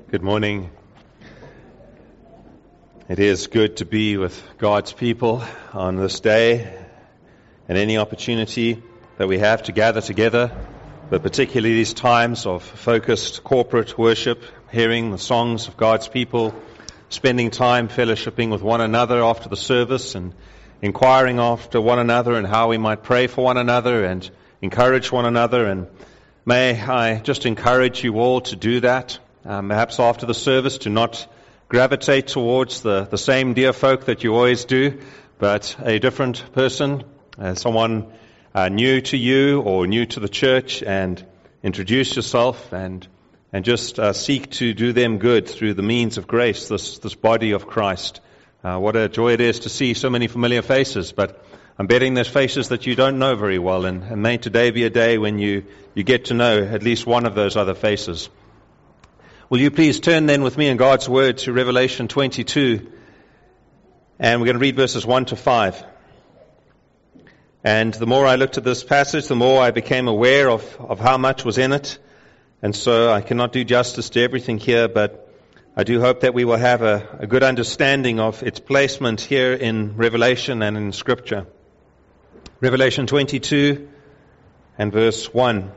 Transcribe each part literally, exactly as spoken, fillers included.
Good morning. It is good to be with God's people on this day and any opportunity that we have to gather together, but particularly these times of focused corporate worship, hearing the songs of God's people, spending time fellowshipping with one another after the service and inquiring after one another and how we might pray for one another and encourage one another. And may I just encourage you all to do that. Um, perhaps after the service to not gravitate towards the, the same dear folk that you always do, but a different person, uh, someone uh, new to you or new to the church, and introduce yourself and and just uh, seek to do them good through the means of grace, this, this body of Christ. Uh, what a joy it is to see so many familiar faces, but I'm betting there's faces that you don't know very well, and, and may today be a day when you, you get to know at least one of those other faces. Will you please turn then with me in God's Word to Revelation twenty-two, and we're going to read verses one to five. And the more I looked at this passage, the more I became aware of, of how much was in it, and so I cannot do justice to everything here, but I do hope that we will have a, a good understanding of its placement here in Revelation and in Scripture. Revelation twenty-two and verse one.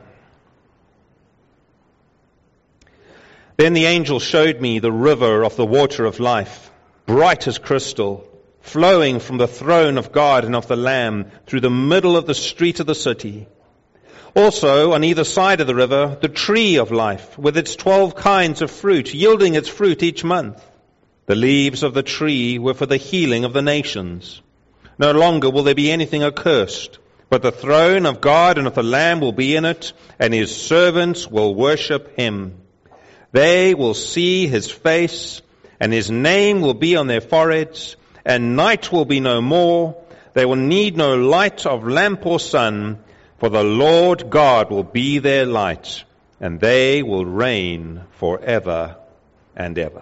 Then the angel showed me the river of the water of life, bright as crystal, flowing from the throne of God and of the Lamb through the middle of the street of the city. Also, on either side of the river, the tree of life, with its twelve kinds of fruit, yielding its fruit each month. The leaves of the tree were for the healing of the nations. No longer will there be anything accursed, but the throne of God and of the Lamb will be in it, and his servants will worship him. They will see his face, and his name will be on their foreheads, and night will be no more. They will need no light of lamp or sun, for the Lord God will be their light, and they will reign forever and ever.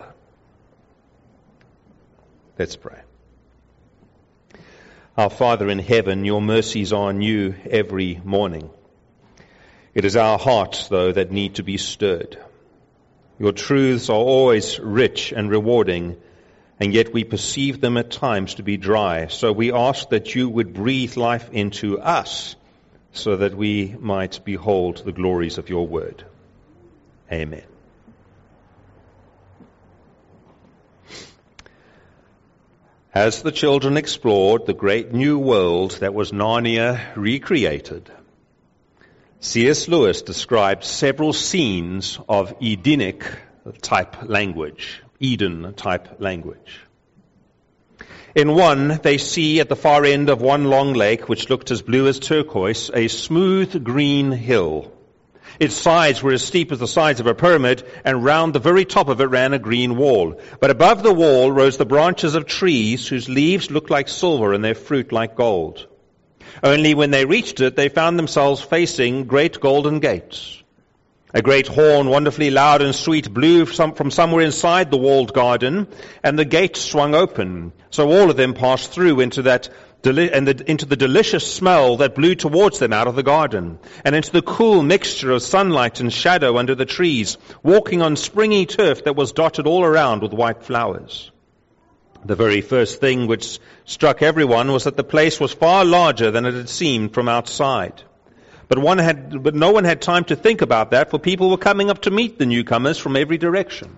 Let's pray. Our Father in heaven, your mercies are new every morning. It is our hearts, though, that need to be stirred. Your truths are always rich and rewarding, and yet we perceive them at times to be dry. So we ask that you would breathe life into us so that we might behold the glories of your word. Amen. As the children explored the great new world that was Narnia recreated, C S Lewis described several scenes of Edenic-type language, Eden-type language. In one, they see at the far end of one long lake, which looked as blue as turquoise, a smooth green hill. Its sides were as steep as the sides of a pyramid, and round the very top of it ran a green wall. But above the wall rose the branches of trees whose leaves looked like silver and their fruit like gold. Only when they reached it, they found themselves facing great golden gates. A great horn, wonderfully loud and sweet, blew from somewhere inside the walled garden, and the gates swung open. So all of them passed through into that deli- and the, into the delicious smell that blew towards them out of the garden, and into the cool mixture of sunlight and shadow under the trees, walking on springy turf that was dotted all around with white flowers. The very first thing which struck everyone was that the place was far larger than it had seemed from outside. But one had, but no one had time to think about that, for people were coming up to meet the newcomers from every direction.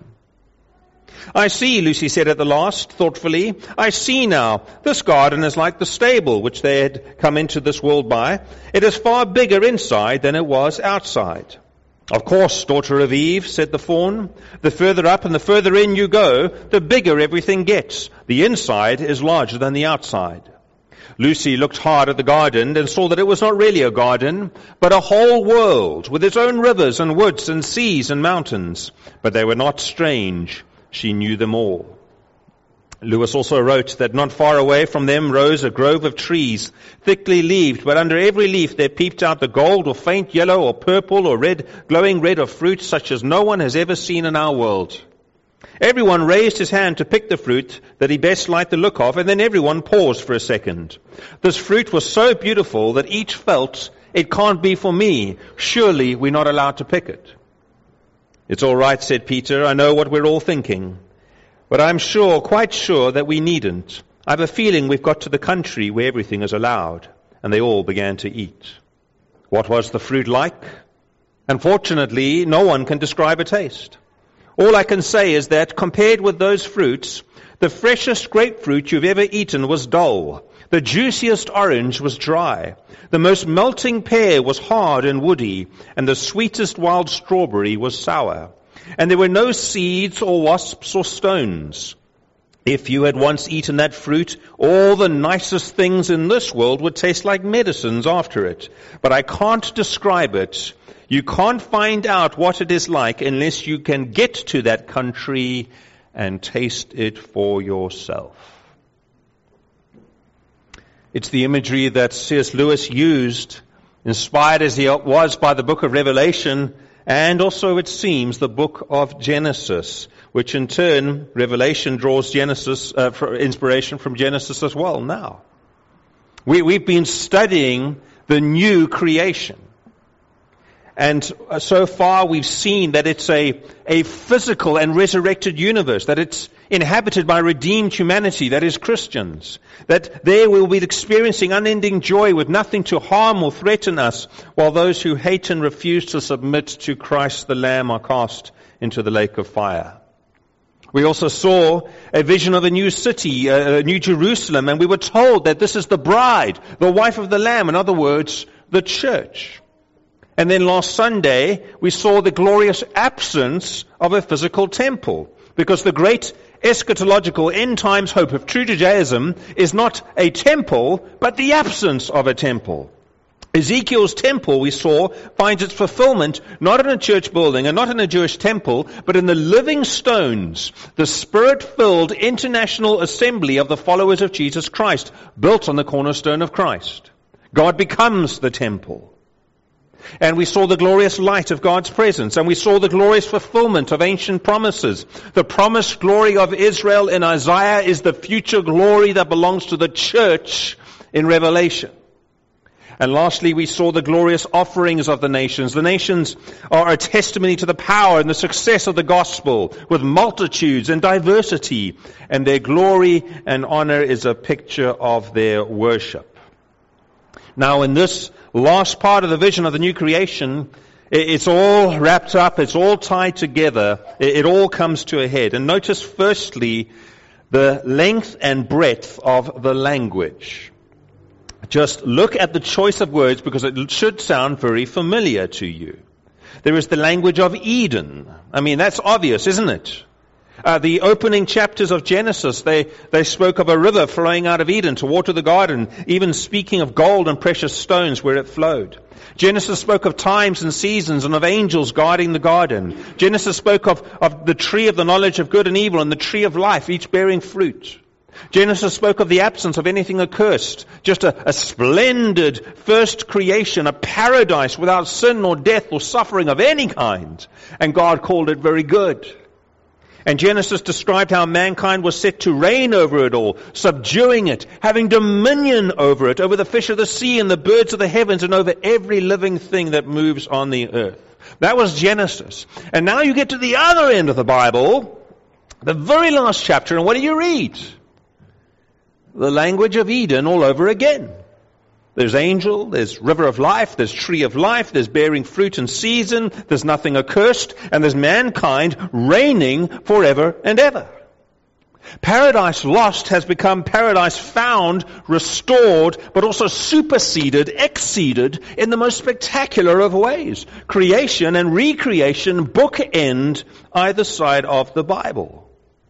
I see, Lucy said at the last, thoughtfully. I see now. This garden is like the stable which they had come into this world by. It is far bigger inside than it was outside. Of course, daughter of Eve, said the fawn, the further up and the further in you go, the bigger everything gets. The inside is larger than the outside. Lucy looked hard at the garden and saw that it was not really a garden, but a whole world with its own rivers and woods and seas and mountains. But they were not strange. She knew them all. Lewis also wrote that not far away from them rose a grove of trees, thickly leaved, but under every leaf there peeped out the gold or faint yellow or purple or red, glowing red of fruit such as no one has ever seen in our world. Everyone raised his hand to pick the fruit that he best liked the look of, and then everyone paused for a second. This fruit was so beautiful that each felt, it can't be for me. Surely we're not allowed to pick it. "It's all right," said Peter. "I know what we're all thinking. But I'm sure, quite sure, that we needn't. I have a feeling we've got to the country where everything is allowed." And they all began to eat. What was the fruit like? Unfortunately, no one can describe a taste. All I can say is that, compared with those fruits, the freshest grapefruit you've ever eaten was dull. The juiciest orange was dry. The most melting pear was hard and woody, and the sweetest wild strawberry was sour. And there were no seeds or wasps or stones. If you had once eaten that fruit, all the nicest things in this world would taste like medicines after it. But I can't describe it. You can't find out what it is like unless you can get to that country and taste it for yourself. It's the imagery that C S Lewis used, inspired as he was by the book of Revelation, and also, it seems, the book of Genesis, which in turn, Revelation draws Genesis uh, for inspiration from Genesis as well now. We, we've been studying the new creation. And so far we've seen that it's a, a physical and resurrected universe, that it's inhabited by redeemed humanity, that is Christians, that there we'll be experiencing unending joy with nothing to harm or threaten us, while those who hate and refuse to submit to Christ the Lamb are cast into the lake of fire. We also saw a vision of a new city, a new Jerusalem, and we were told that this is the bride, the wife of the Lamb, in other words, the church. And then last Sunday, we saw the glorious absence of a physical temple, because the great eschatological end times hope of true Judaism is not a temple, but the absence of a temple. Ezekiel's temple, we saw, finds its fulfillment not in a church building and not in a Jewish temple, but in the living stones, the Spirit-filled international assembly of the followers of Jesus Christ, built on the cornerstone of Christ. God becomes the temple. And we saw the glorious light of God's presence, and we saw the glorious fulfillment of ancient promises. The promised glory of Israel in Isaiah is the future glory that belongs to the church in Revelation. And lastly, we saw the glorious offerings of the nations. The nations are a testimony to the power and the success of the gospel, with multitudes and diversity, and their glory and honor is a picture of their worship. Now, in this last part of the vision of the new creation, it's all wrapped up, it's all tied together, it all comes to a head. And notice firstly the length and breadth of the language. Just look at the choice of words, because it should sound very familiar to you. There is the language of Eden. I mean, that's obvious, isn't it? Uh, the opening chapters of Genesis, they, they spoke of a river flowing out of Eden to water the garden, even speaking of gold and precious stones where it flowed. Genesis spoke of times and seasons and of angels guarding the garden. Genesis spoke of, of the tree of the knowledge of good and evil and the tree of life, each bearing fruit. Genesis spoke of the absence of anything accursed, just a, a splendid first creation, a paradise without sin or death or suffering of any kind. And God called it very good. And Genesis described how mankind was set to reign over it all, subduing it, having dominion over it, over the fish of the sea and the birds of the heavens, and over every living thing that moves on the earth. That was Genesis. And now you get to the other end of the Bible, the very last chapter, and what do you read? The language of Eden all over again. There's angel, there's river of life, there's tree of life, there's bearing fruit in season, there's nothing accursed, and there's mankind reigning forever and ever. Paradise lost has become paradise found, restored, but also superseded, exceeded in the most spectacular of ways. Creation and recreation bookend either side of the Bible.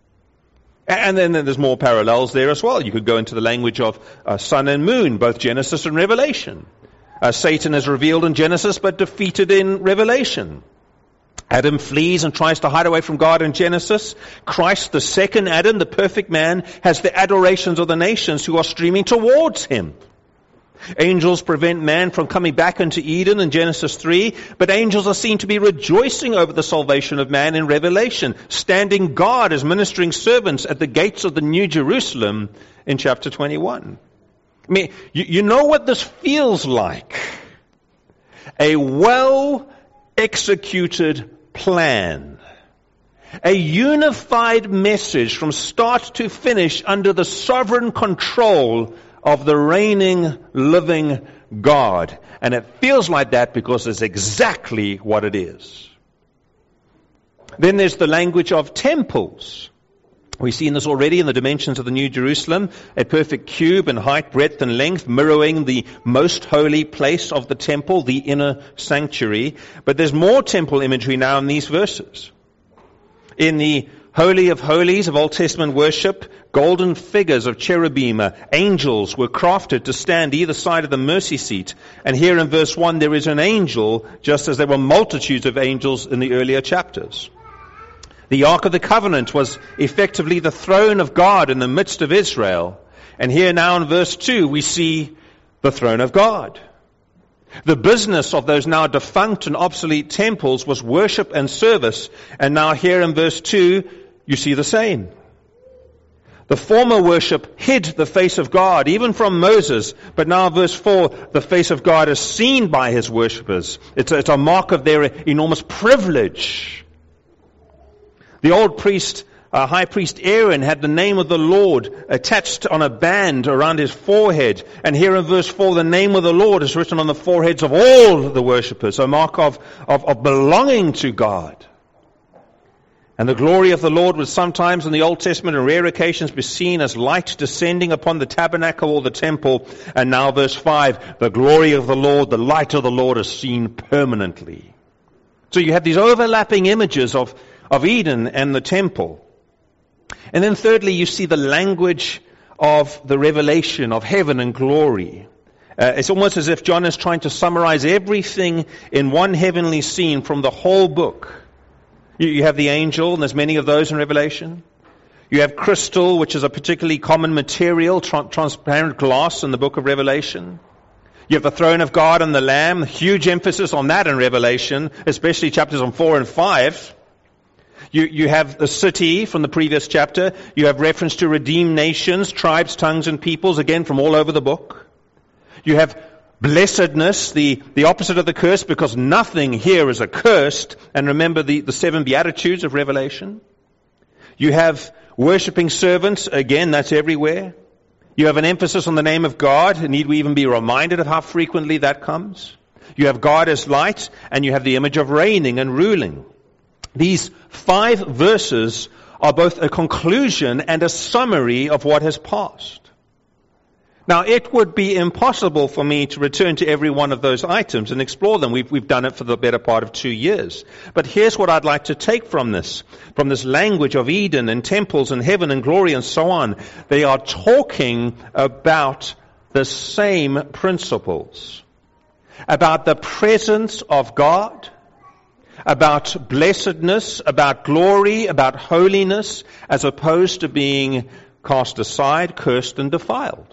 And then there's more parallels there as well. You could go into the language of uh, sun and moon, both Genesis and Revelation. Uh, Satan is revealed in Genesis, but defeated in Revelation. Adam flees and tries to hide away from God in Genesis. Christ, the second Adam, the perfect man, has the adorations of the nations who are streaming towards him. Angels prevent man from coming back into Eden in Genesis three, but angels are seen to be rejoicing over the salvation of man in Revelation, standing guard as ministering servants at the gates of the New Jerusalem in chapter twenty-one. I mean, you, you know what this feels like? A well-executed plan. A unified message from start to finish under the sovereign control of the reigning, living God. And it feels like that because it's exactly what it is. Then there's the language of temples. We've seen this already in the dimensions of the New Jerusalem, a perfect cube in height, breadth, and length, mirroring the most holy place of the temple, the inner sanctuary. But there's more temple imagery now in these verses. In the Holy of Holies of Old Testament worship, golden figures of cherubim, uh, angels, were crafted to stand either side of the mercy seat. And here in verse one, there is an angel, just as there were multitudes of angels in the earlier chapters. The Ark of the Covenant was effectively the throne of God in the midst of Israel. And here now in verse two, we see the throne of God. The business of those now defunct and obsolete temples was worship and service. And now here in verse two, you see the same. The former worship hid the face of God, even from Moses. But now verse four, the face of God is seen by his worshippers. It's a, it's a mark of their enormous privilege. The old priest, uh, high priest Aaron, had the name of the Lord attached on a band around his forehead. And here in verse four, the name of the Lord is written on the foreheads of all the worshippers, a mark of, of, of belonging to God. And the glory of the Lord would sometimes in the Old Testament on rare occasions be seen as light descending upon the tabernacle or the temple. And now verse five, the glory of the Lord, the light of the Lord is seen permanently. So you have these overlapping images of of Eden and the temple. And then thirdly, you see the language of the revelation of heaven and glory. Uh, it's almost as if John is trying to summarize everything in one heavenly scene from the whole book. You, you have the angel, and there's many of those in Revelation. You have crystal, which is a particularly common material, tra- transparent glass in the book of Revelation. You have the throne of God and the Lamb, huge emphasis on that in Revelation, especially chapters on four and five. You, you have the city from the previous chapter. You have reference to redeemed nations, tribes, tongues, and peoples, again from all over the book. You have blessedness, the, the opposite of the curse, because nothing here is accursed. And remember the, the seven Beatitudes of Revelation. You have worshipping servants, again, that's everywhere. You have an emphasis on the name of God. Need we even be reminded of how frequently that comes? You have God as light, and you have the image of reigning and ruling. These five verses are both a conclusion and a summary of what has passed. Now, it would be impossible for me to return to every one of those items and explore them. We've, we've done it for the better part of two years. But here's what I'd like to take from this, from this language of Eden and temples and heaven and glory and so on. They are talking about the same principles, about the presence of God, about blessedness, about glory, about holiness, as opposed to being cast aside, cursed, and defiled.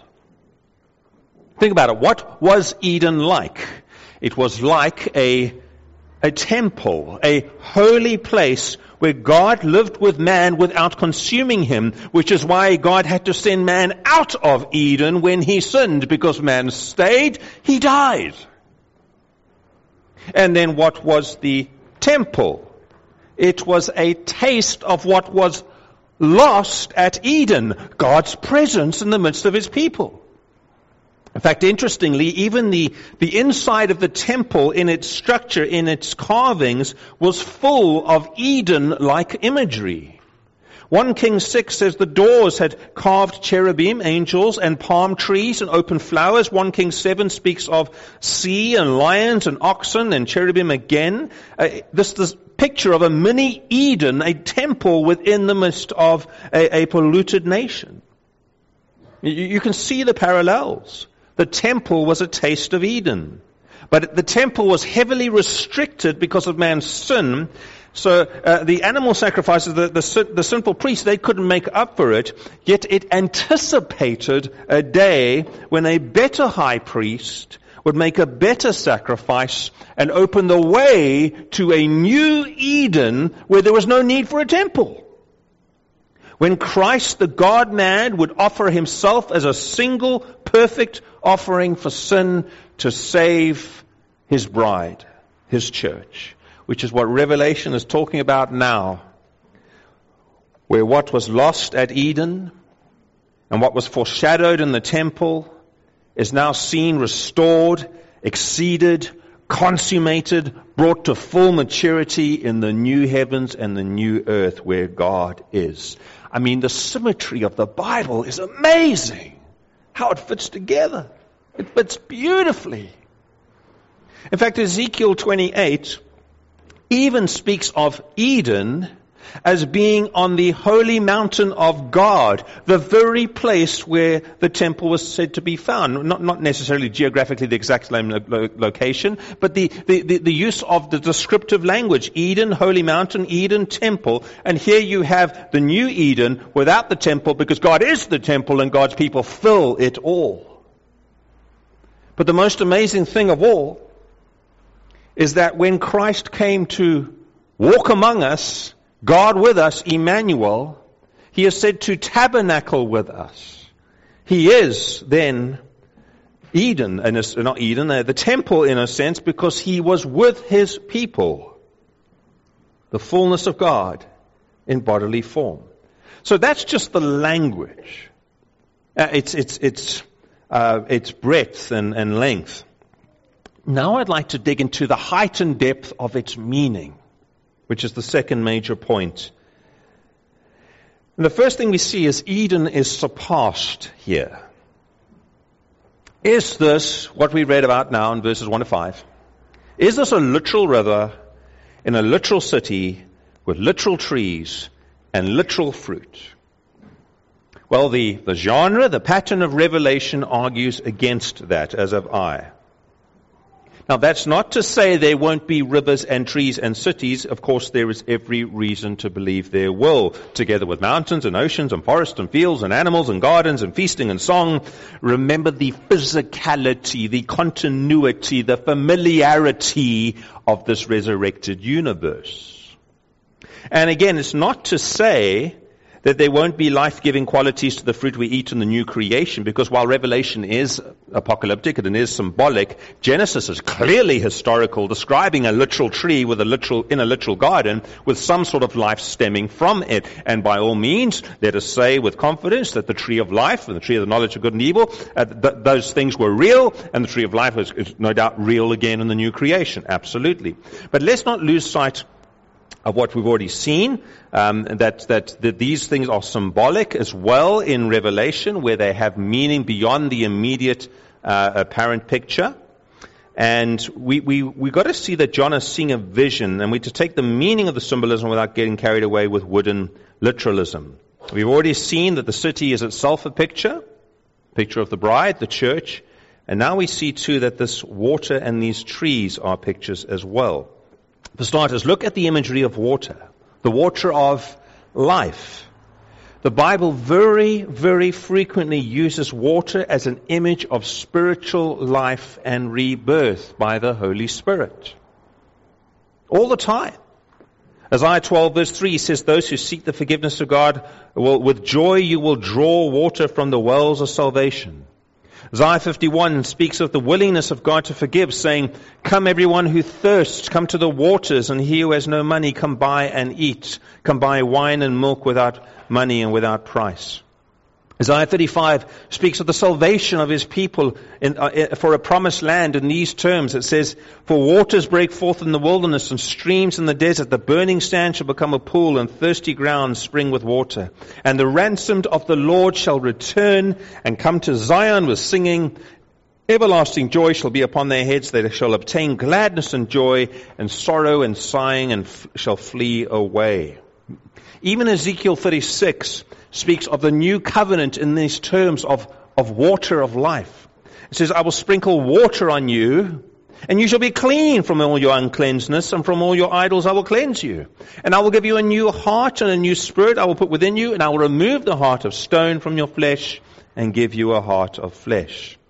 Think about it. What was Eden like? It was like a, a temple, a holy place where God lived with man without consuming him, which is why God had to send man out of Eden when he sinned, because man stayed, he died. And then what was the temple? It was a taste of what was lost at Eden, God's presence in the midst of his people. In fact, interestingly, even the, the inside of the temple in its structure, in its carvings, was full of Eden-like imagery. First Kings six says the doors had carved cherubim, angels, and palm trees and open flowers. First Kings seven speaks of sea and lions and oxen and cherubim again. Uh, this this picture of a mini Eden, a temple within the midst of a, a polluted nation. You, you can see the parallels. The temple was a taste of Eden. But the temple was heavily restricted because of man's sin. So uh, the animal sacrifices, the, the, the sinful priests, they couldn't make up for it. Yet it anticipated a day when a better high priest would make a better sacrifice and open the way to a new Eden where there was no need for a temple. When Christ, the God-man, would offer himself as a single perfect offering for sin to save his bride, his church. which is what Revelation is talking about now, where what was lost at Eden and what was foreshadowed in the temple is now seen, restored, exceeded, consummated, brought to full maturity in the new heavens and the new earth where God is. I mean, the symmetry of the Bible is amazing. How it fits together. It fits beautifully. In fact, Ezekiel twenty-eight even speaks of Eden as being on the holy mountain of God, the very place where the temple was said to be found. Not, not necessarily geographically the exact same lo- lo- location, but the, the, the, the use of the descriptive language. Eden, holy mountain, Eden, temple. And here you have the new Eden without the temple, because God is the temple and God's people fill it all. But the most amazing thing of all is that when Christ came to walk among us, God with us, Emmanuel, He is said to tabernacle with us. He is then Eden, and not Eden, the temple in a sense, because He was with His people. The fullness of God in bodily form. So that's just the language. Uh, it's it's it's uh, its breadth and, and length. Now I'd like to dig into the height and depth of its meaning, which is the second major point. And the first thing we see is Eden is surpassed here. Is this what we read about now in verses one to five? Is this a literal river in a literal city with literal trees and literal fruit? Well, the, the genre, the pattern of Revelation argues against that, as have I. Now, that's not to say there won't be rivers and trees and cities. Of course, there is every reason to believe there will, together with mountains and oceans and forests and fields and animals and gardens and feasting and song. Remember the physicality, the continuity, the familiarity of this resurrected universe. And again, it's not to say that there won't be life-giving qualities to the fruit we eat in the new creation, because while Revelation is apocalyptic and it is symbolic, Genesis is clearly historical, describing a literal tree with a literal in a literal garden with some sort of life stemming from it. And by all means, let us say with confidence that the tree of life and the tree of the knowledge of good and evil, uh, th- those things were real, and the tree of life is, is no doubt real again in the new creation. Absolutely. But let's not lose sight of what we've already seen, um, that, that that these things are symbolic as well in Revelation, where they have meaning beyond the immediate uh, apparent picture. And we we we got to see that John is seeing a vision, and we to take the meaning of the symbolism without getting carried away with wooden literalism. We've already seen that the city is itself a picture, picture of the bride, the church, and now we see too that this water and these trees are pictures as well. For starters, look at the imagery of water, the water of life. The Bible very, very frequently uses water as an image of spiritual life and rebirth by the Holy Spirit. All the time. Isaiah twelve verse three says, those who seek the forgiveness of God, will, with joy you will draw water from the wells of salvation. Isaiah fifty-one speaks of the willingness of God to forgive, saying, come everyone who thirsts, come to the waters, and he who has no money, come buy and eat. Come buy wine and milk without money and without price. Isaiah thirty-five speaks of the salvation of His people in, uh, for a promised land in these terms. It says, for waters break forth in the wilderness and streams in the desert. The burning sand shall become a pool and thirsty ground spring with water. And the ransomed of the Lord shall return and come to Zion with singing. Everlasting joy shall be upon their heads. They shall obtain gladness and joy, and sorrow and sighing and f- shall flee away. Even Ezekiel thirty-six speaks of the new covenant in these terms of, of water of life. It says, I will sprinkle water on you, and you shall be clean from all your uncleanness, and from all your idols I will cleanse you. And I will give you a new heart and a new spirit I will put within you, and I will remove the heart of stone from your flesh and give you a heart of flesh.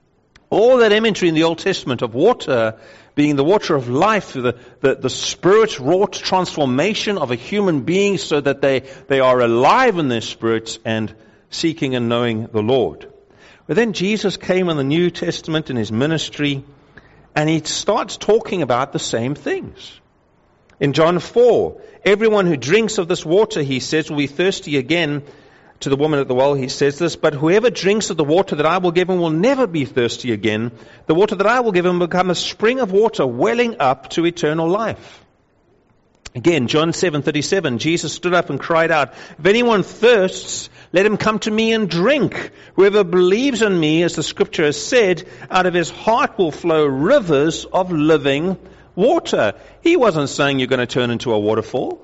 All that imagery in the Old Testament of water being the water of life, the, the, the spirit-wrought transformation of a human being so that they, they are alive in their spirits and seeking and knowing the Lord. But then Jesus came in the New Testament in His ministry, and He starts talking about the same things. In John four, everyone who drinks of this water, he says, will be thirsty again. To the woman at the well, he says this, but whoever drinks of the water that I will give him will never be thirsty again. The water that I will give him will become a spring of water welling up to eternal life. Again, John seven thirty-seven, Jesus stood up and cried out, if anyone thirsts, let him come to me and drink. Whoever believes in me, as the scripture has said, out of his heart will flow rivers of living water. He wasn't saying you're going to turn into a waterfall.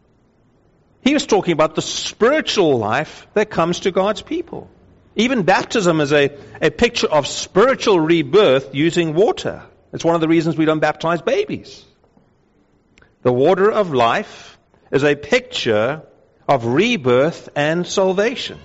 He was talking about the spiritual life that comes to God's people. Even baptism is a, a picture of spiritual rebirth using water. It's one of the reasons we don't baptize babies. The water of life is a picture of rebirth and salvation.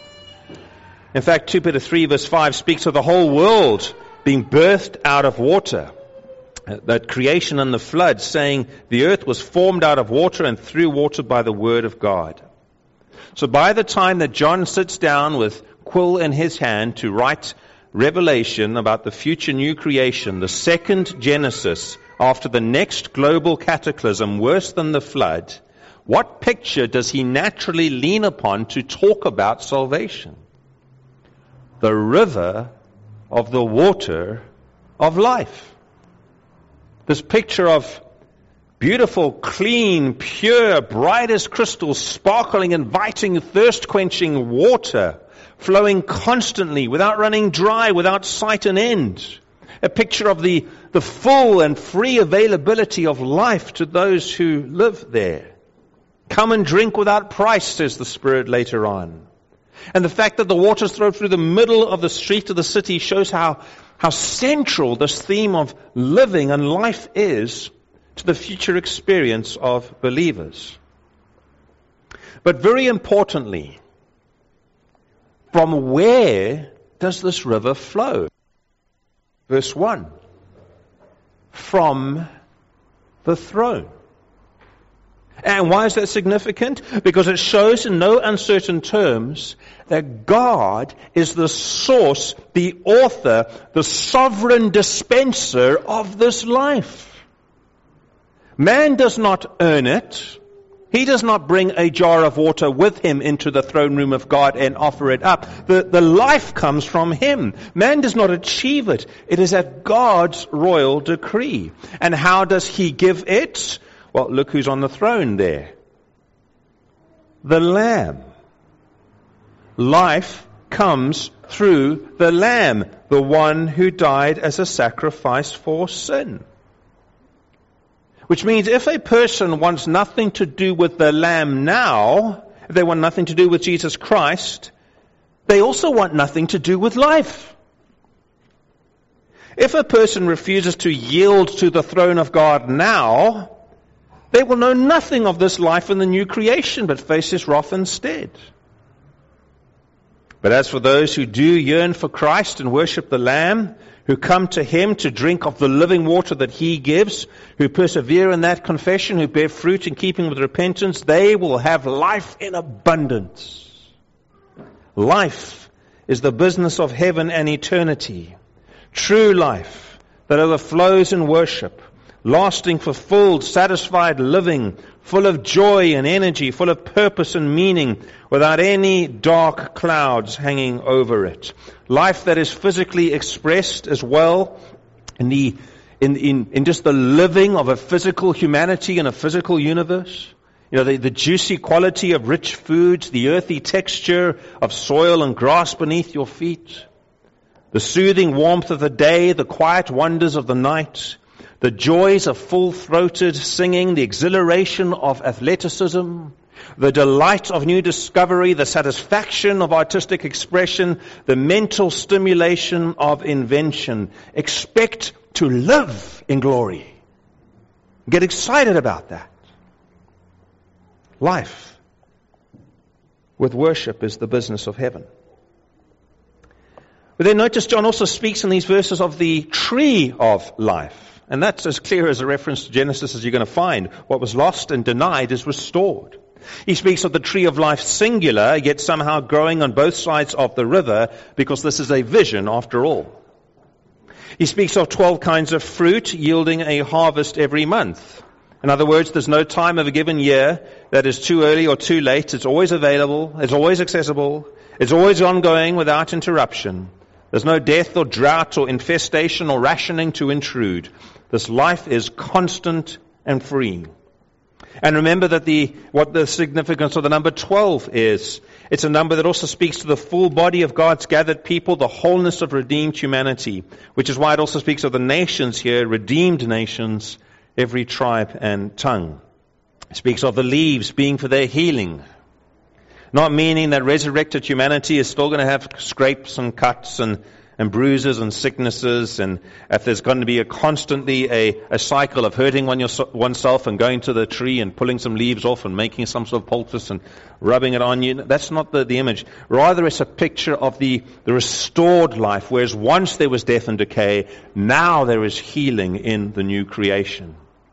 In fact, Second Peter three verse five speaks of the whole world being birthed out of water. That creation and the flood, saying the earth was formed out of water and through water by the word of God. So by the time that John sits down with quill in his hand to write Revelation about the future new creation, the second Genesis after the next global cataclysm worse than the flood, what picture does he naturally lean upon to talk about salvation? The river of the water of life. This picture of beautiful, clean, pure, bright as crystal, sparkling, inviting, thirst-quenching water, flowing constantly, without running dry, without sight and end. A picture of the, the full and free availability of life to those who live there. Come and drink without price, says the Spirit later on. And the fact that the waters flow through the middle of the street of the city shows how How central this theme of living and life is to the future experience of believers. But very importantly, from where does this river flow? Verse one. From the throne. And why is that significant? Because it shows in no uncertain terms that God is the source, the author, the sovereign dispenser of this life. Man does not earn it. He does not bring a jar of water with him into the throne room of God and offer it up. The, the life comes from him. Man does not achieve it. It is at God's royal decree. And how does he give it? Well, look who's on the throne there. The Lamb. Life comes through the Lamb, the one who died as a sacrifice for sin. Which means if a person wants nothing to do with the Lamb now, if they want nothing to do with Jesus Christ, they also want nothing to do with life. If a person refuses to yield to the throne of God now, they will know nothing of this life in the new creation, but face his wrath instead. But as for those who do yearn for Christ and worship the Lamb, who come to him to drink of the living water that he gives, who persevere in that confession, who bear fruit in keeping with repentance, they will have life in abundance. Life is the business of heaven and eternity. True life that overflows in worship. Lasting, fulfilled, satisfied living, full of joy and energy, full of purpose and meaning, without any dark clouds hanging over it. Life that is physically expressed as well in the in in, in just the living of a physical humanity in a physical universe. You know, the, the juicy quality of rich foods, the earthy texture of soil and grass beneath your feet, the soothing warmth of the day, the quiet wonders of the night, the joys of full-throated singing, the exhilaration of athleticism, the delight of new discovery, the satisfaction of artistic expression, the mental stimulation of invention. Expect to live in glory. Get excited about that. Life with worship is the business of heaven. But then notice John also speaks in these verses of the tree of life. And that's as clear as a reference to Genesis as you're going to find. What was lost and denied is restored. He speaks of the tree of life singular, yet somehow growing on both sides of the river, because this is a vision after all. He speaks of twelve kinds of fruit yielding a harvest every month. In other words, there's no time of a given year that is too early or too late. It's always available. It's always accessible. It's always ongoing without interruption. There's no death or drought or infestation or rationing to intrude. This life is constant and free. And remember that the what the significance of the number twelve is. It's a number that also speaks to the full body of God's gathered people, the wholeness of redeemed humanity, which is why it also speaks of the nations here, redeemed nations, every tribe and tongue. It speaks of the leaves being for their healing. Not meaning that resurrected humanity is still going to have scrapes and cuts and, and bruises and sicknesses, and if there's going to be a constantly a, a cycle of hurting one your, oneself and going to the tree and pulling some leaves off and making some sort of poultice and rubbing it on you. That's not the, the image. Rather, it's a picture of the, the restored life, whereas once there was death and decay, now there is healing in the new creation.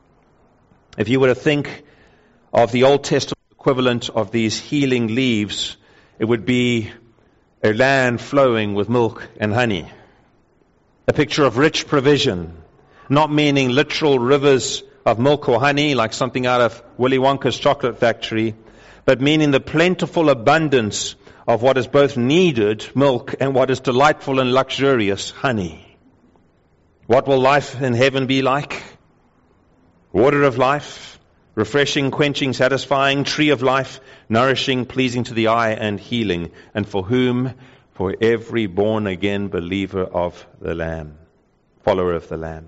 If you were to think of the Old Testament equivalent of these healing leaves, it would be a land flowing with milk and honey. A picture of rich provision, not meaning literal rivers of milk or honey like something out of Willy Wonka's chocolate factory, but meaning the plentiful abundance of what is both needed, milk, and what is delightful and luxurious, honey. What will life in heaven be like? Water of life, refreshing, quenching, satisfying, tree of life, nourishing, pleasing to the eye, and healing. And for whom? For every born-again believer of the Lamb, follower of the Lamb.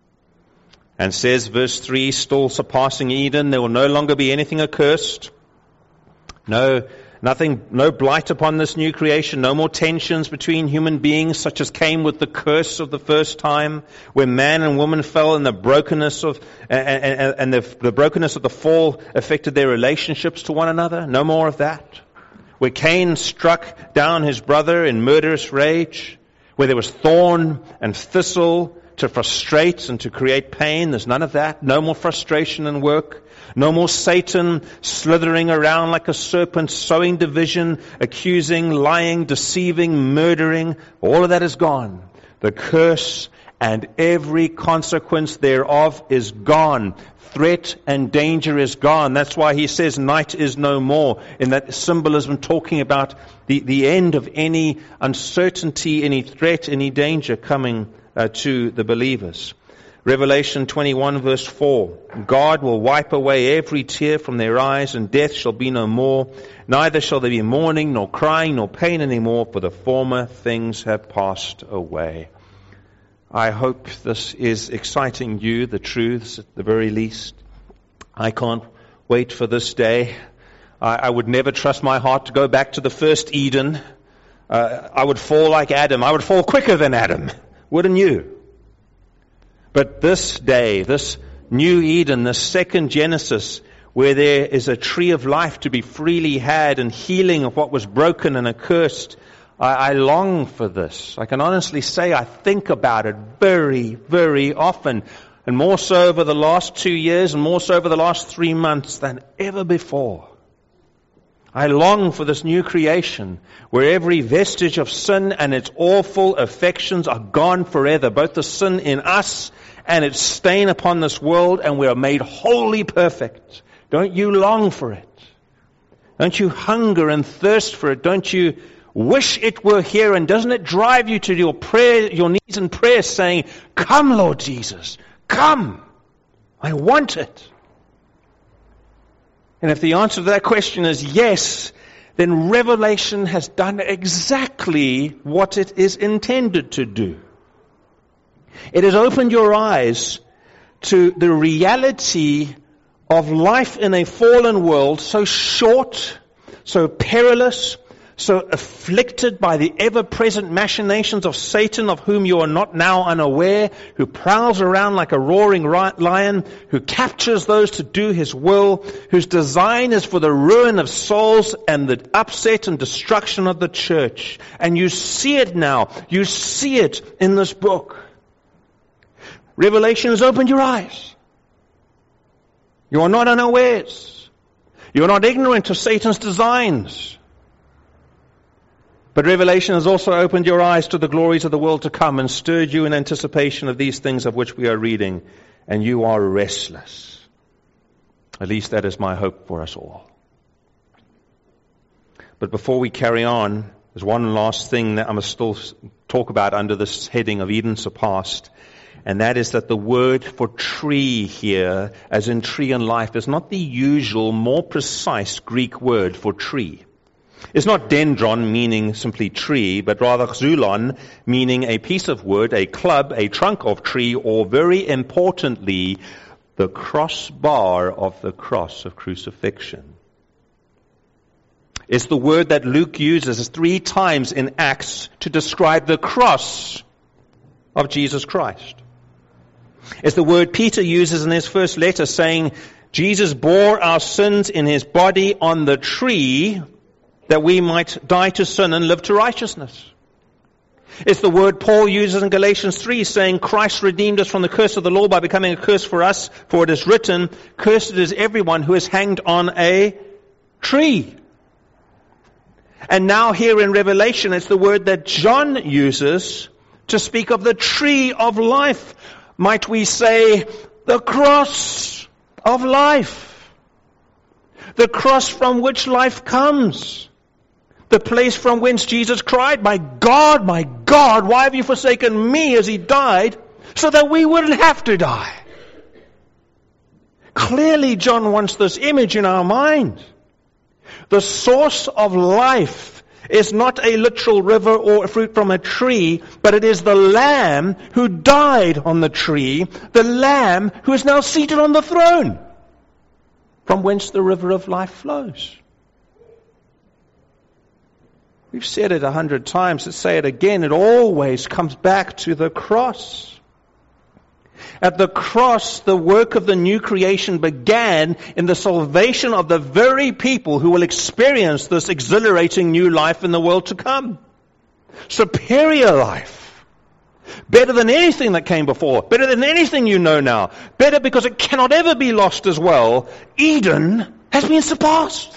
And says, verse three, still surpassing Eden, there will no longer be anything accursed. No, nothing, no blight upon this new creation, no more tensions between human beings such as came with the curse of the first time, where man and woman fell in the brokenness of, and, and, and the, the brokenness of the fall affected their relationships to one another. No more of that. Where Cain struck down his brother in murderous rage, where there was thorn and thistle to frustrate and to create pain. There's none of that. No more frustration and work. No more Satan slithering around like a serpent, sowing division, accusing, lying, deceiving, murdering. All of that is gone. The curse and every consequence thereof is gone. Threat and danger is gone. That's why he says night is no more. In that symbolism talking about the, the end of any uncertainty, any threat, any danger coming uh, to the believers. Revelation twenty-one verse four, God will wipe away every tear from their eyes, and death shall be no more. Neither shall there be mourning, nor crying, nor pain anymore, for the former things have passed away. I hope this is exciting you, the truths at the very least. I can't wait for this day. I, I would never trust my heart to go back to the first Eden. Uh, I would fall like Adam. I would fall quicker than Adam. Wouldn't you? But this day, this new Eden, this second Genesis, where there is a tree of life to be freely had and healing of what was broken and accursed, I, I long for this. I can honestly say I think about it very, very often, and more so over the last two years and more so over the last three months than ever before. I long for this new creation where every vestige of sin and its awful affections are gone forever, both the sin in us and its stain upon this world, and we are made wholly perfect. Don't you long for it? Don't you hunger and thirst for it? Don't you wish it were here? And doesn't it drive you to your prayer, your knees in prayer, saying, "Come, Lord Jesus, come. I want it." And if the answer to that question is yes, then Revelation has done exactly what it is intended to do. It has opened your eyes to the reality of life in a fallen world, so short, so perilous, so afflicted by the ever-present machinations of Satan, of whom you are not now unaware, who prowls around like a roaring lion, who captures those to do his will, whose design is for the ruin of souls and the upset and destruction of the church. And you see it now. You see it in this book. Revelation has opened your eyes. You are not unawares. You are not ignorant of Satan's designs. But Revelation has also opened your eyes to the glories of the world to come and stirred you in anticipation of these things of which we are reading, and you are restless. At least that is my hope for us all. But before we carry on, there's one last thing that I must still talk about under this heading of Eden surpassed. And that is that the word for tree here, as in tree and life, is not the usual, more precise Greek word for tree. It's not dendron, meaning simply tree, but rather xulon, meaning a piece of wood, a club, a trunk of tree, or very importantly, the crossbar of the cross of crucifixion. It's the word that Luke uses three times in Acts to describe the cross of Jesus Christ. It's the word Peter uses in his first letter, saying, Jesus bore our sins in his body on the tree, that we might die to sin and live to righteousness. It's the word Paul uses in Galatians three, saying, Christ redeemed us from the curse of the law by becoming a curse for us, for it is written, cursed is everyone who is hanged on a tree. And now here in Revelation, it's the word that John uses to speak of the tree of life. Might we say, the cross of life. The cross from which life comes. The place from whence Jesus cried, my God, my God, why have you forsaken me, as he died, so that we wouldn't have to die. Clearly, John wants this image in our mind. The source of life is not a literal river or fruit from a tree, but it is the Lamb who died on the tree, the Lamb who is now seated on the throne, from whence the river of life flows. We've said it a hundred times. Let's say it again. It always comes back to the cross. At the cross, the work of the new creation began in the salvation of the very people who will experience this exhilarating new life in the world to come. Superior life. Better than anything that came before. Better than anything you know now. Better because it cannot ever be lost as well. Eden has been surpassed.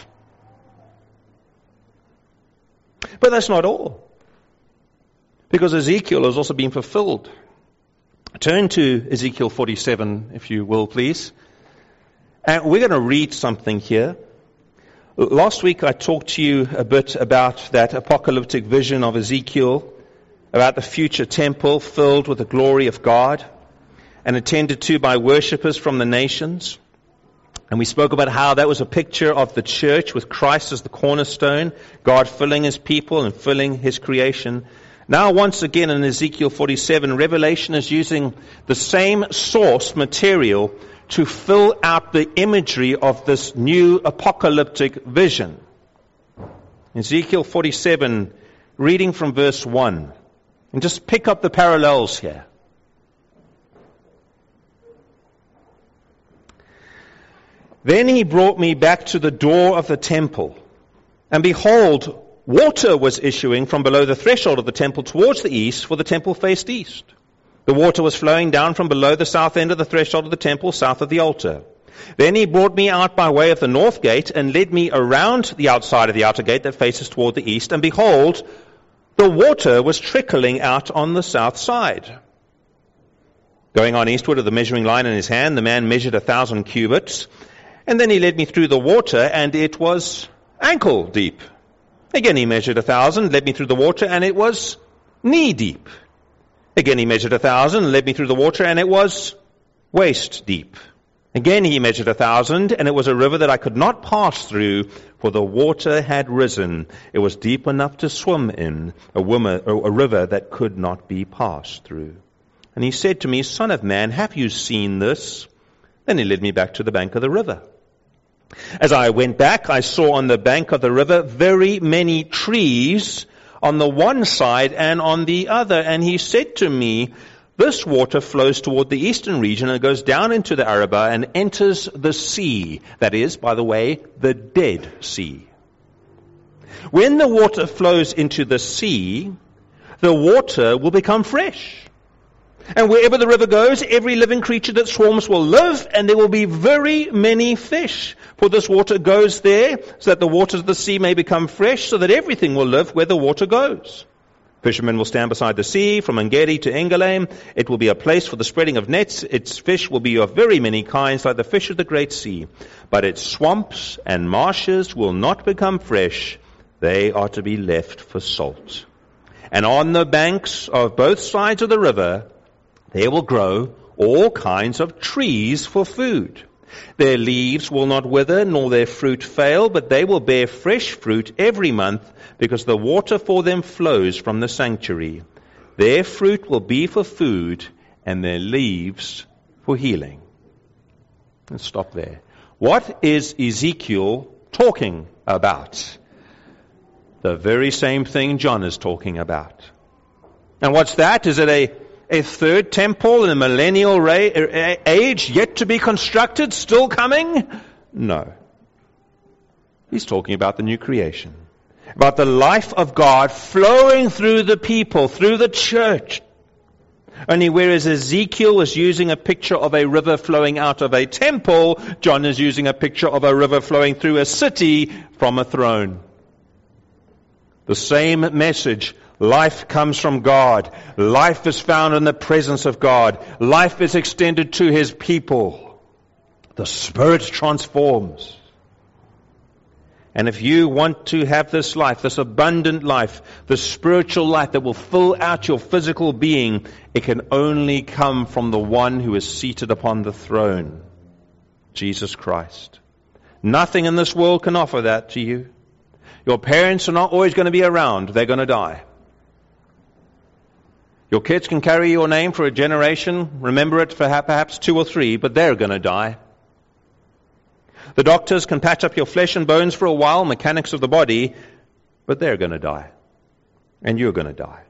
But that's not all. Because Ezekiel has also been fulfilled. Turn to Ezekiel forty-seven, if you will, please. And we're going to read something here. Last week I talked to you a bit about that apocalyptic vision of Ezekiel, about the future temple filled with the glory of God and attended to by worshippers from the nations. And we spoke about how that was a picture of the church with Christ as the cornerstone, God filling his people and filling his creation. Now once again in Ezekiel forty-seven, Revelation is using the same source material to fill out the imagery of this new apocalyptic vision. Ezekiel forty-seven, reading from verse one. And just pick up the parallels here. Then he brought me back to the door of the temple, and behold, water was issuing from below the threshold of the temple towards the east, for the temple faced east. The water was flowing down from below the south end of the threshold of the temple, south of the altar. Then he brought me out by way of the north gate, and led me around the outside of the outer gate that faces toward the east, and behold, the water was trickling out on the south side. Going on eastward with the measuring line in his hand, the man measured a thousand cubits. And then he led me through the water, and it was ankle deep. Again he measured a thousand, led me through the water, and it was knee deep. Again he measured a thousand, led me through the water, and it was waist deep. Again he measured a thousand, and it was a river that I could not pass through, for the water had risen. It was deep enough to swim in, a, woman, a river that could not be passed through. And he said to me, Son of man, have you seen this? Then he led me back to the bank of the river. As I went back, I saw on the bank of the river very many trees on the one side and on the other. And he said to me, this water flows toward the eastern region and goes down into the Arabah and enters the sea. That is, by the way, the Dead Sea. When the water flows into the sea, the water will become fresh. And wherever the river goes, every living creature that swarms will live, and there will be very many fish. For this water goes there, so that the waters of the sea may become fresh, so that everything will live where the water goes. Fishermen will stand beside the sea, from Engedi to Engalim. It will be a place for the spreading of nets. Its fish will be of very many kinds, like the fish of the great sea. But its swamps and marshes will not become fresh. They are to be left for salt. And on the banks of both sides of the river, there will grow all kinds of trees for food. Their leaves will not wither, nor their fruit fail, but they will bear fresh fruit every month, because the water for them flows from the sanctuary. Their fruit will be for food, and their leaves for healing. Let's stop there. What is Ezekiel talking about? The very same thing John is talking about. And what's that? Is it a A third temple in a millennial ra- age yet to be constructed, still coming? No. He's talking about the new creation. About the life of God flowing through the people, through the church. Only whereas Ezekiel is using a picture of a river flowing out of a temple, John is using a picture of a river flowing through a city from a throne. The same message. Life comes from God. Life is found in the presence of God. Life is extended to His people. The Spirit transforms. And if you want to have this life, this abundant life, the spiritual life that will fill out your physical being, it can only come from the one who is seated upon the throne, Jesus Christ. Nothing in this world can offer that to you. Your parents are not always going to be around. They're going to die. Your kids can carry your name for a generation, remember it for perhaps two or three, but they're going to die. The doctors can patch up your flesh and bones for a while, mechanics of the body, but they're going to die. And you're going to die.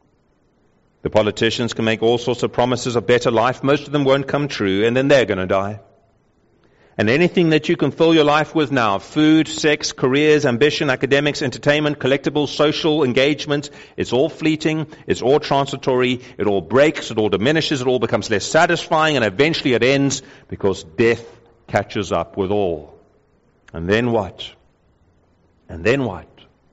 The politicians can make all sorts of promises of better life. Most of them won't come true, and then they're going to die. And anything that you can fill your life with now, food, sex, careers, ambition, academics, entertainment, collectibles, social engagement, it's all fleeting, it's all transitory, it all breaks, it all diminishes, it all becomes less satisfying, and eventually it ends because death catches up with all. And then what? And then what?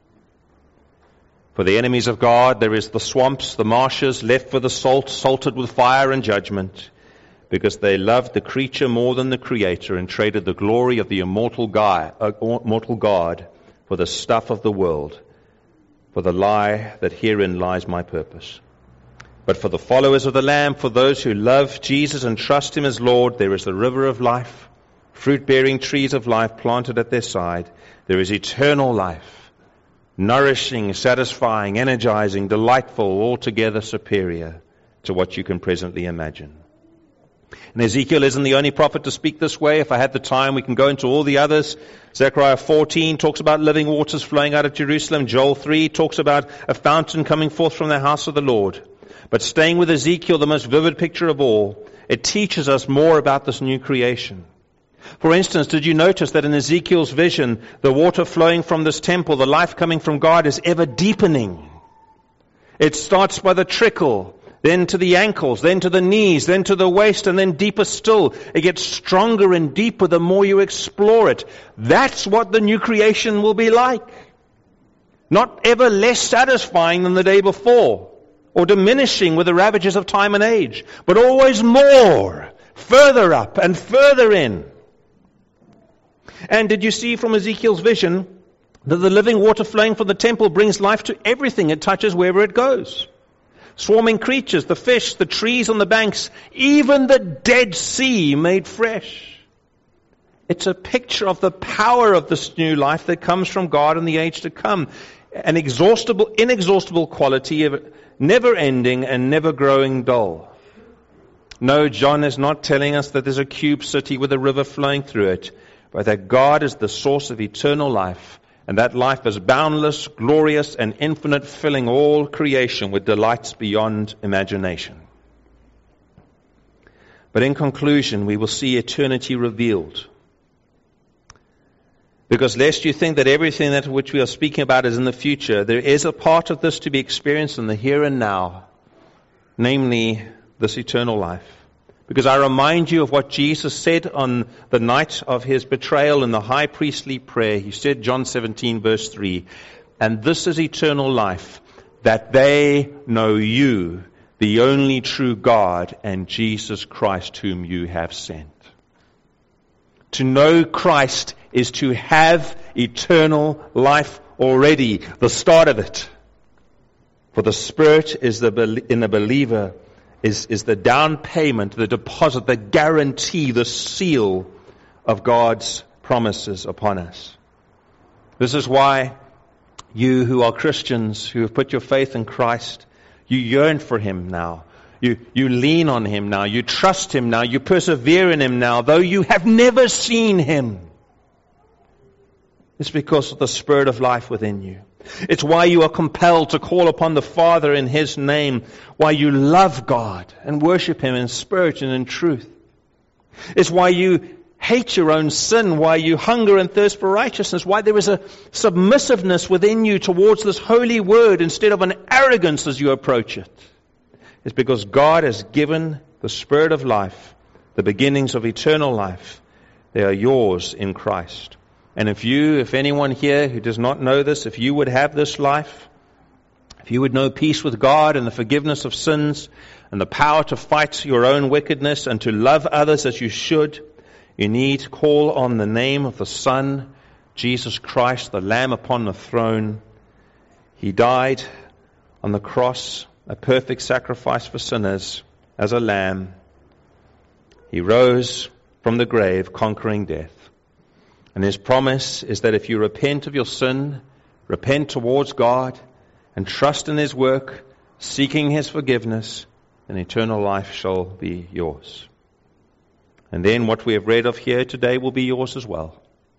For the enemies of God, there is the swamps, the marshes, left for the salt, salted with fire and judgment. Because they loved the creature more than the Creator and traded the glory of the immortal God, uh, immortal God for the stuff of the world, for the lie that herein lies my purpose. But for the followers of the Lamb, for those who love Jesus and trust Him as Lord, there is the river of life, fruit-bearing trees of life planted at their side. There is eternal life, nourishing, satisfying, energizing, delightful, altogether superior to what you can presently imagine. And Ezekiel isn't the only prophet to speak this way. If I had the time, we can go into all the others. Zechariah fourteen talks about living waters flowing out of Jerusalem. Joel three talks about a fountain coming forth from the house of the Lord. But staying with Ezekiel, the most vivid picture of all, it teaches us more about this new creation. For instance, did you notice that in Ezekiel's vision, the water flowing from this temple, the life coming from God, is ever deepening? It starts by the trickle, then to the ankles, then to the knees, then to the waist, and then deeper still. It gets stronger and deeper the more you explore it. That's what the new creation will be like. Not ever less satisfying than the day before, or diminishing with the ravages of time and age, but always more, further up and further in. And did you see from Ezekiel's vision that the living water flowing from the temple brings life to everything it touches wherever it goes? Swarming creatures, the fish, the trees on the banks, even the Dead Sea made fresh. It's a picture of the power of this new life that comes from God in the age to come. An exhaustible, inexhaustible quality, of never ending and never growing dull. No, John is not telling us that there's a cube city with a river flowing through it, but that God is the source of eternal life. And that life is boundless, glorious, and infinite, filling all creation with delights beyond imagination. But in conclusion, we will see eternity revealed. Because lest you think that everything that which we are speaking about is in the future, there is a part of this to be experienced in the here and now, namely this eternal life. Because I remind you of what Jesus said on the night of His betrayal in the high priestly prayer. He said, John seventeen verse three, "And this is eternal life, that they know you, the only true God, and Jesus Christ whom you have sent. To know Christ is to have eternal life already, the start of it. For the Spirit is the in the believer is, is the down payment, the deposit, the guarantee, the seal of God's promises upon us. This is why you who are Christians, who have put your faith in Christ, you yearn for Him now. You, you lean on Him now. You trust Him now. You persevere in Him now, though you have never seen Him. It's because of the Spirit of life within you. It's why you are compelled to call upon the Father in His name, why you love God and worship Him in spirit and in truth. It's why you hate your own sin, why you hunger and thirst for righteousness, why there is a submissiveness within you towards this holy word instead of an arrogance as you approach it. It's because God has given the Spirit of life, the beginnings of eternal life. They are yours in Christ. And if you, if anyone here who does not know this, if you would have this life, if you would know peace with God and the forgiveness of sins and the power to fight your own wickedness and to love others as you should, you need to call on the name of the Son, Jesus Christ, the Lamb upon the throne. He died on the cross, a perfect sacrifice for sinners, as a lamb. He rose from the grave, conquering death. And His promise is that if you repent of your sin, repent towards God, and trust in His work, seeking His forgiveness, then eternal life shall be yours. And then what we have read of here today will be yours as well.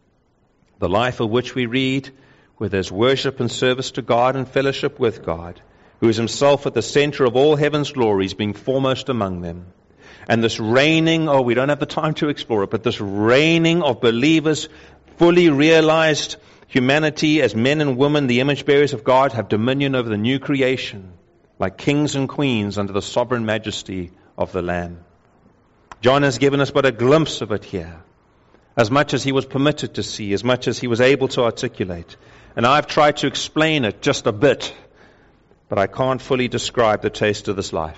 The life of which we read, where there's worship and service to God and fellowship with God, who is Himself at the center of all heaven's glories, being foremost among them. And this reigning, oh, we don't have the time to explore it, but this reigning of believers, fully realized humanity as men and women, the image bearers of God, have dominion over the new creation, like kings and queens under the sovereign majesty of the Lamb. John has given us but a glimpse of it here, as much as he was permitted to see, as much as he was able to articulate. And I've tried to explain it just a bit, but I can't fully describe the taste of this life.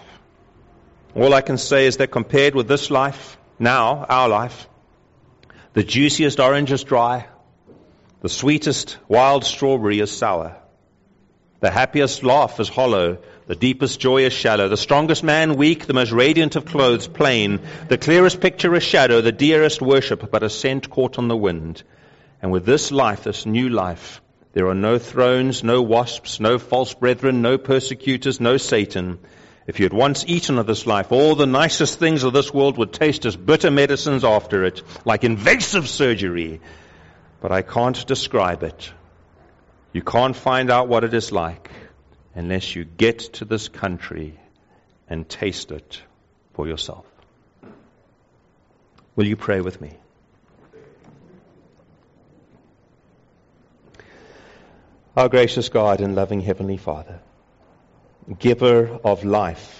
All I can say is that compared with this life, now, our life, the juiciest orange is dry, the sweetest wild strawberry is sour, the happiest laugh is hollow, the deepest joy is shallow, the strongest man weak, the most radiant of clothes plain, the clearest picture a shadow, the dearest worship but a scent caught on the wind. And with this life, this new life, there are no thrones, no wasps, no false brethren, no persecutors, no Satan. If you had once eaten of this life, all the nicest things of this world would taste as bitter medicines after it, like invasive surgery. But I can't describe it. You can't find out what it is like unless you get to this country and taste it for yourself. Will you pray with me? Our gracious God and loving Heavenly Father, giver of life,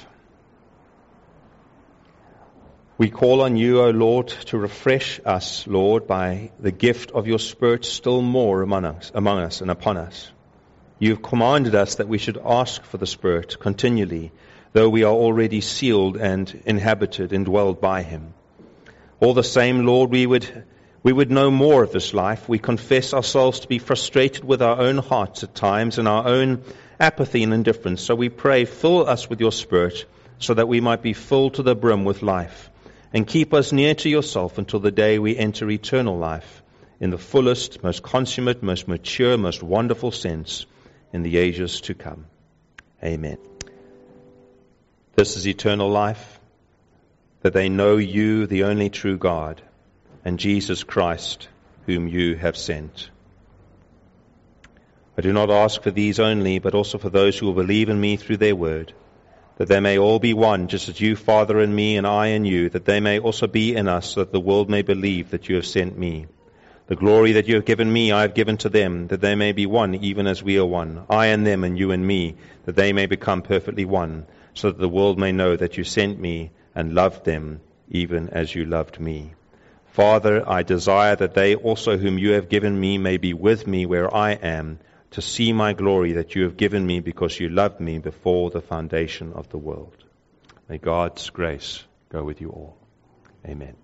we call on you, O Lord, to refresh us, Lord, by the gift of your Spirit still more among us, among us and upon us. You have commanded us that we should ask for the Spirit continually, though we are already sealed and inhabited and dwelled by Him. All the same, Lord, we would we would know more of this life. We confess ourselves to be frustrated with our own hearts at times and our own apathy and indifference. So we pray, fill us with your Spirit so that we might be filled to the brim with life, and keep us near to yourself until the day we enter eternal life in the fullest, most consummate, most mature, most wonderful sense in the ages to come. Amen. This is eternal life, that they know you, the only true God, and Jesus Christ, whom you have sent. I do not ask for these only, but also for those who will believe in me through their word, that they may all be one, just as you, Father, in me, and I in you, that they may also be in us, so that the world may believe that you have sent me. The glory that you have given me I have given to them, that they may be one, even as we are one, I and them and you and me, that they may become perfectly one, so that the world may know that you sent me and loved them, even as you loved me. Father, I desire that they also whom you have given me may be with me where I am, to see my glory that you have given me because you loved me before the foundation of the world. May God's grace go with you all. Amen.